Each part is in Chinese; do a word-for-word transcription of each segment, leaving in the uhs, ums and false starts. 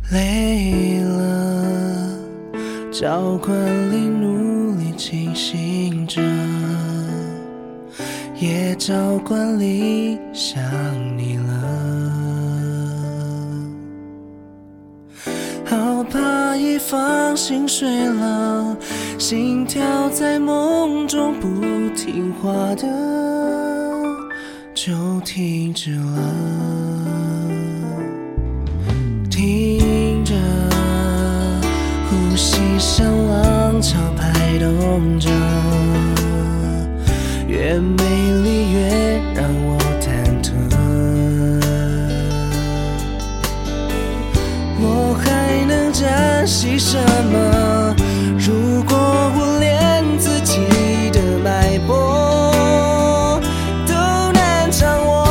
累了，照惯里努力清醒着，也照惯里想你了。好怕一放心睡了，心跳在梦中不听话的就停止了。听着呼吸像浪潮拍动着，越美丽越让我忐忑。我还能珍惜什么？如果我连自己的脉搏都难掌握，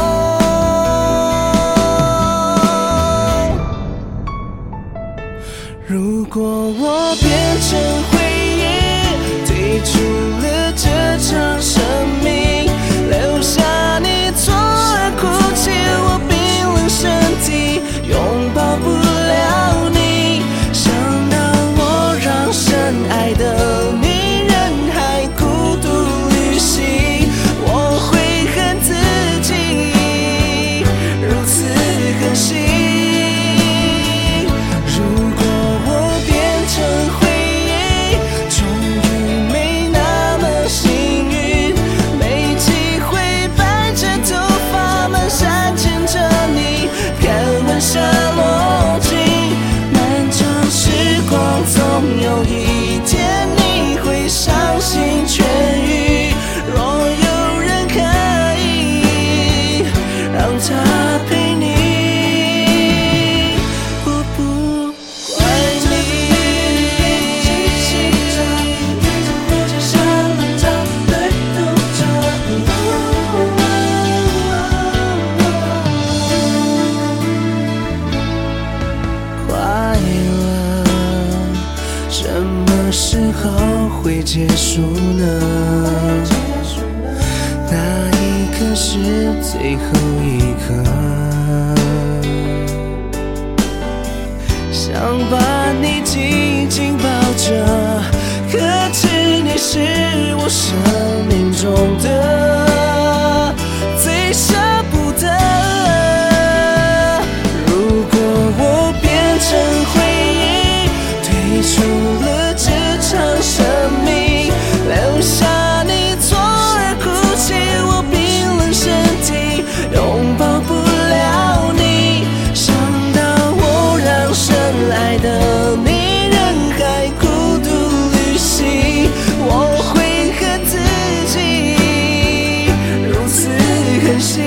如果我变成回忆，退出了这场生命，留下你左耳哭泣，我冰冷身体拥抱不了你。想到我让深爱的你人海孤独旅行，我会恨自己如此狠心。有一天你会伤心痊愈，若有人可以让他陪你，我不怪你。快乐什么时候会结束呢？那一刻是最后一刻，想把你紧紧抱着，可知你是我生命中的最舍不得。如果我变成回忆，退出了这场生命，留下你左耳哭泣，我冰冷身体拥抱不了你。想到我让深爱的你人海孤独旅行，我会恨自己如此狠心。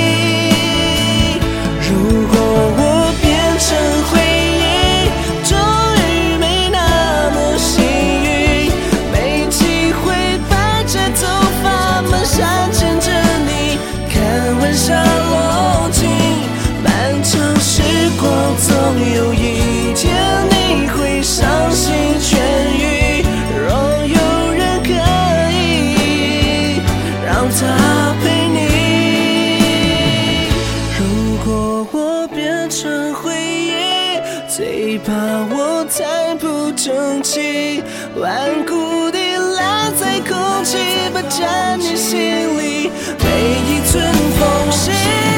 如果我变成回忆，终于没那么幸运，没机会白着头发蹒跚牵着你，看晚霞落尽。漫长时光总有一天你会伤心痊愈，若有人可以让他陪你。如果我变成回忆，最怕我太不争气，顽固地烂在空气，霸占你心里每一寸缝隙。